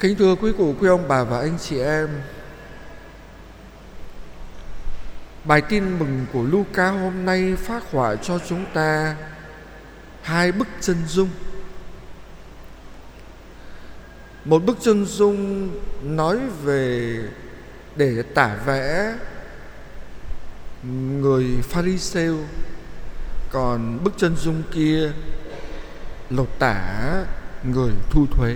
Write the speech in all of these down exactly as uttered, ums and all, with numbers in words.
Kính thưa quý cụ, quý ông bà và anh chị em, bài tin mừng của Luca hôm nay phác họa cho chúng ta hai bức chân dung. Một bức chân dung nói về để tả vẽ người Pha-ri-sêu, còn bức chân dung kia lột tả người thu thuế.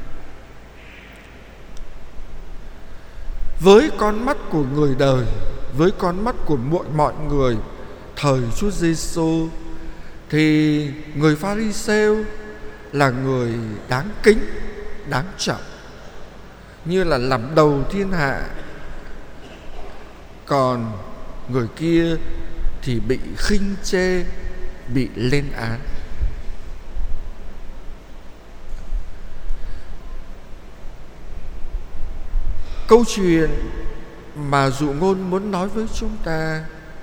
Với con mắt của người đời, với con mắt của mọi mọi người thời Chúa Giêsu, thì người Pha-ri-sêu là người đáng kính, đáng trọng, như là làm đầu thiên hạ. Còn người kia thì bị khinh chê, bị lên án. Câu chuyện mà dụ ngôn muốn nói với chúng ta,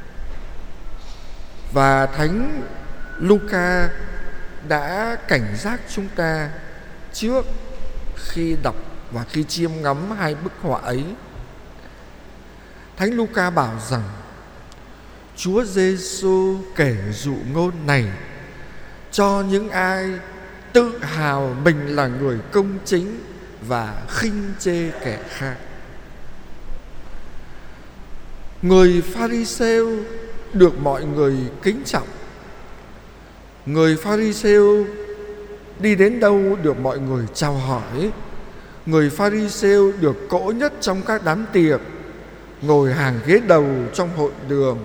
và Thánh Luca đã cảnh giác chúng ta trước khi đọc và khi chiêm ngắm hai bức họa ấy. Thánh Luca bảo rằng Chúa Giêsu kể dụ ngôn này cho những ai tự hào mình là người công chính và khinh chê kẻ khác. Người Pha-ri-sêu được mọi người kính trọng. Người Pha-ri-sêu đi đến đâu được mọi người chào hỏi. Người Pha-ri-sêu được cỗ nhất trong các đám tiệc, ngồi hàng ghế đầu trong hội đường.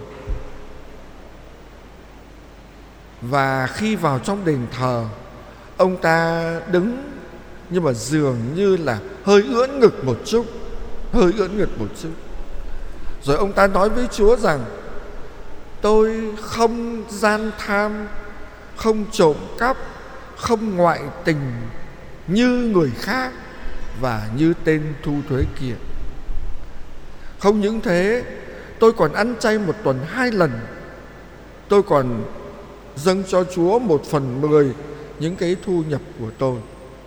Và khi vào trong đền thờ, ông ta đứng nhưng mà dường như là hơi ưỡn ngực một chút, hơi ưỡn ngực một chút. Rồi ông ta nói với Chúa rằng: tôi không gian tham, không trộm cắp, không ngoại tình như người khác và như tên thu thuế kia. Không những thế, tôi còn ăn chay một tuần hai lần. Tôi còn dâng cho Chúa một phần mười những cái thu nhập của tôi.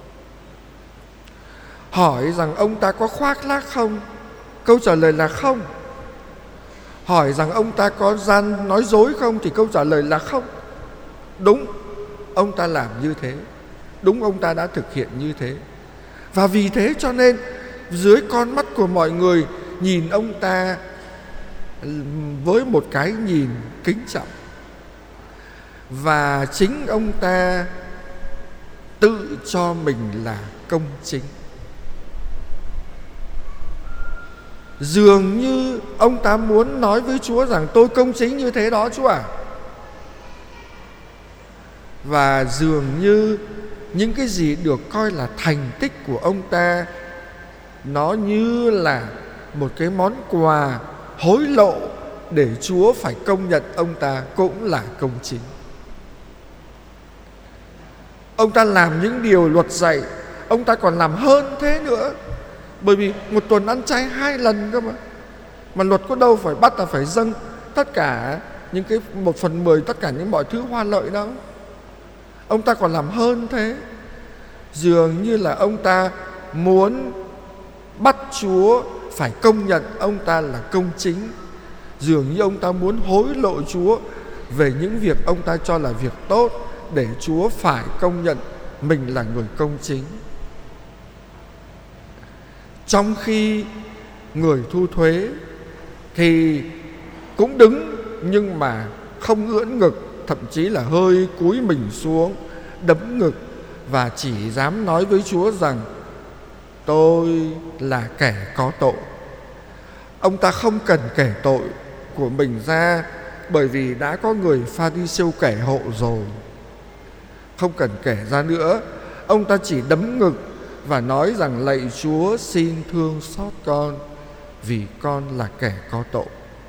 Hỏi rằng ông ta có khoác lác không? Câu trả lời là không. Hỏi rằng ông ta có gian nói dối không? Thì câu trả lời là không. Đúng, ông ta làm như thế. Đúng, ông ta đã thực hiện như thế. Và vì thế cho nên dưới con mắt của mọi người nhìn ông ta với một cái nhìn kính trọng. Và chính ông ta tự cho mình là công chính. Dường như ông ta muốn nói với Chúa rằng: tôi công chính như thế đó Chúa à. Và dường như những cái gì được coi là thành tích của ông ta, nó như là một cái món quà hối lộ để Chúa phải công nhận ông ta cũng là công chính. Ông ta làm những điều luật dạy, ông ta còn làm hơn thế nữa. Bởi vì một tuần ăn chay hai lần cơ mà. Mà luật có đâu phải bắt là phải dâng tất cả những cái một phần mười tất cả những mọi thứ hoa lợi đó. Ông ta còn làm hơn thế. Dường như là ông ta muốn bắt Chúa phải công nhận ông ta là công chính. Dường như ông ta muốn hối lộ Chúa về những việc ông ta cho là việc tốt, để Chúa phải công nhận mình là người công chính. Trong khi người thu thuế thì cũng đứng nhưng mà không ưỡn ngực, thậm chí là hơi cúi mình xuống, đấm ngực, và chỉ dám nói với Chúa rằng: tôi là kẻ có tội. Ông ta không cần kể tội của mình ra, bởi vì đã có người Pha-ri-sêu kể hộ rồi. Không cần kể ra nữa, ông ta chỉ đấm ngực và nói rằng: lạy Chúa, xin thương xót con, vì con là kẻ có tội.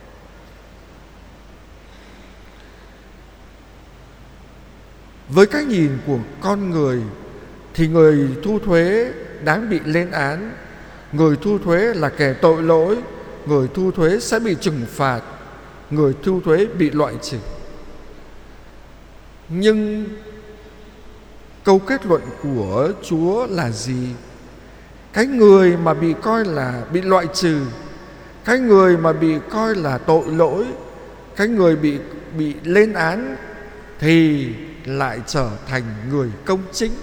Với cái nhìn của con người thì người thu thuế đáng bị lên án. Người thu thuế là kẻ tội lỗi. Người thu thuế sẽ bị trừng phạt. Người thu thuế bị loại trừ. Nhưng câu kết luận của Chúa là gì? Cái người mà bị coi là bị loại trừ, cái người mà bị coi là tội lỗi, cái người bị bị lên án thì lại trở thành người công chính.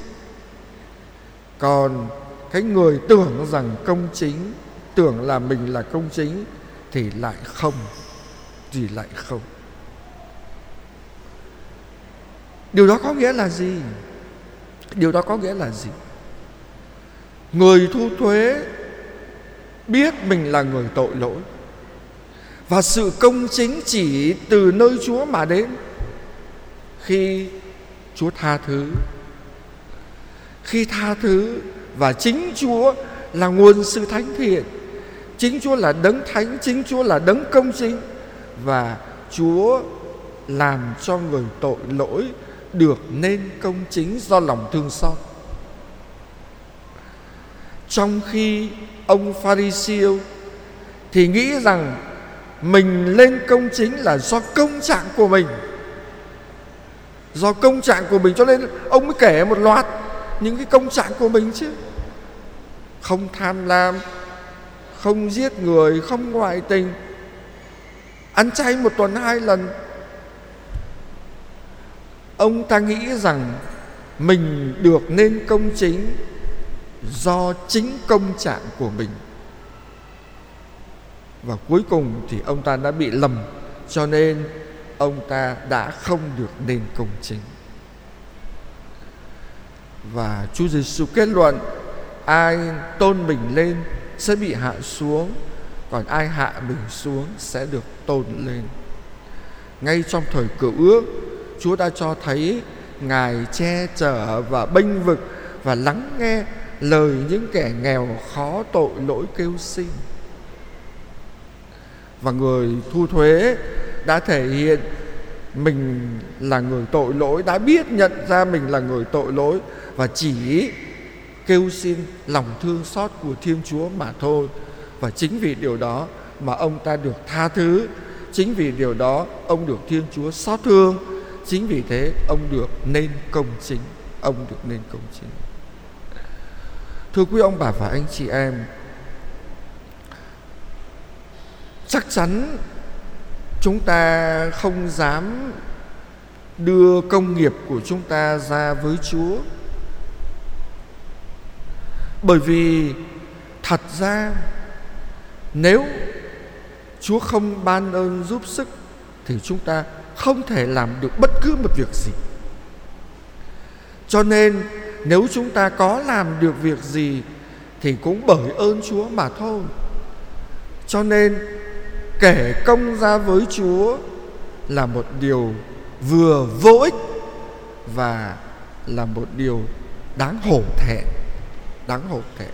Còn cái người tưởng rằng công chính, tưởng là mình là công chính thì lại không, thì lại không. Điều đó có nghĩa là gì? Điều đó có nghĩa là gì? Người thu thuế biết mình là người tội lỗi, và sự công chính chỉ từ nơi Chúa mà đến. Khi Chúa tha thứ, khi tha thứ và chính Chúa là nguồn sự thánh thiện, chính Chúa là đấng thánh, chính Chúa là đấng công chính, và Chúa làm cho người tội lỗi được nên công chính do lòng thương xót. Trong khi ông Pha-ri-siêu thì nghĩ rằng mình lên công chính là do công trạng của mình, do công trạng của mình, cho nên ông mới kể một loạt những cái công trạng của mình chứ. Không tham lam, không giết người, không ngoại tình, ăn chay một tuần hai lần. Ông ta nghĩ rằng mình được nên công chính do chính công trạng của mình. Và cuối cùng thì ông ta đã bị lầm, cho nên ông ta đã không được nên công chính. Và Chúa Giêsu kết luận: ai tôn mình lên sẽ bị hạ xuống, còn ai hạ mình xuống sẽ được tôn lên. Ngay trong thời Cựu Ước, Chúa đã cho thấy Ngài che chở và bênh vực và lắng nghe lời những kẻ nghèo khó tội lỗi kêu xin. Và người thu thuế đã thể hiện mình là người tội lỗi, đã biết nhận ra mình là người tội lỗi và chỉ kêu xin lòng thương xót của Thiên Chúa mà thôi. Và chính vì điều đó mà ông ta được tha thứ, chính vì điều đó ông được Thiên Chúa xót thương, chính vì thế ông được nên công chính, ông được nên công chính. Thưa quý ông bà và anh chị em, chắc chắn chúng ta không dám đưa công nghiệp của chúng ta ra với Chúa, bởi vì thật ra nếu Chúa không ban ơn giúp sức thì chúng ta không thể làm được bất cứ một việc gì. Cho nên nếu chúng ta có làm được việc gì thì cũng bởi ơn Chúa mà thôi. Cho nên kể công ra với Chúa là một điều vừa vô ích và là một điều đáng hổ thẹn, đáng hổ thẹn.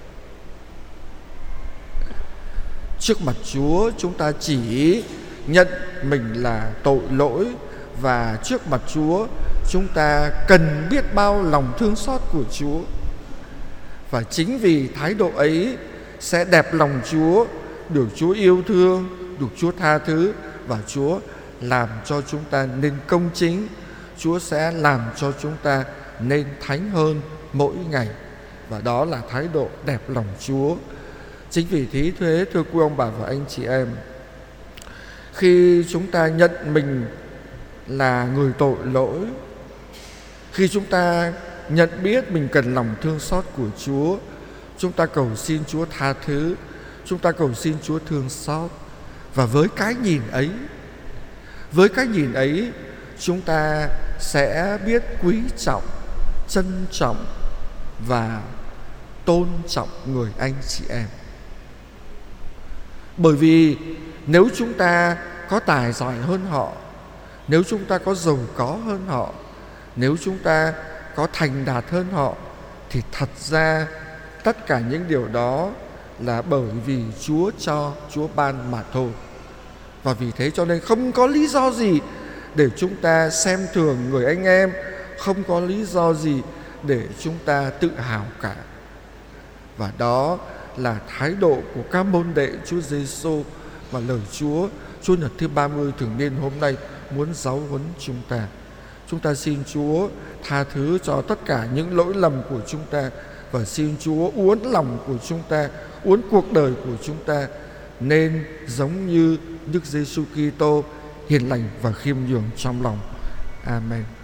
Trước mặt Chúa chúng ta chỉ nhận mình là tội lỗi, và trước mặt Chúa chúng ta cần biết bao lòng thương xót của Chúa. Và chính vì thái độ ấy sẽ đẹp lòng Chúa, được Chúa yêu thương, được Chúa tha thứ, và Chúa làm cho chúng ta nên công chính. Chúa sẽ làm cho chúng ta nên thánh hơn mỗi ngày, và đó là thái độ đẹp lòng Chúa. Chính vì thế thế thưa quý ông bà và anh chị em, khi chúng ta nhận mình là người tội lỗi, khi chúng ta nhận biết mình cần lòng thương xót của Chúa, chúng ta cầu xin Chúa tha thứ, chúng ta cầu xin Chúa thương xót. Và với cái nhìn ấy, với cái nhìn ấy, chúng ta sẽ biết quý trọng, trân trọng và tôn trọng người anh chị em. Bởi vì nếu chúng ta có tài giỏi hơn họ, nếu chúng ta có giàu có hơn họ, nếu chúng ta có thành đạt hơn họ, thì thật ra tất cả những điều đó là bởi vì Chúa cho, Chúa ban mà thôi. Và vì thế cho nên không có lý do gì để chúng ta xem thường người anh em, không có lý do gì để chúng ta tự hào cả. Và đó là thái độ của các môn đệ Chúa Giêsu mà lời Chúa Chúa Nhật thứ ba mươi thường niên hôm nay muốn giáo huấn chúng ta. Chúng ta xin Chúa tha thứ cho tất cả những lỗi lầm của chúng ta, và xin Chúa uốn lòng của chúng ta, uốn cuộc đời của chúng ta nên giống như Đức Giêsu Kitô, hiền lành và khiêm nhường trong lòng. Amen.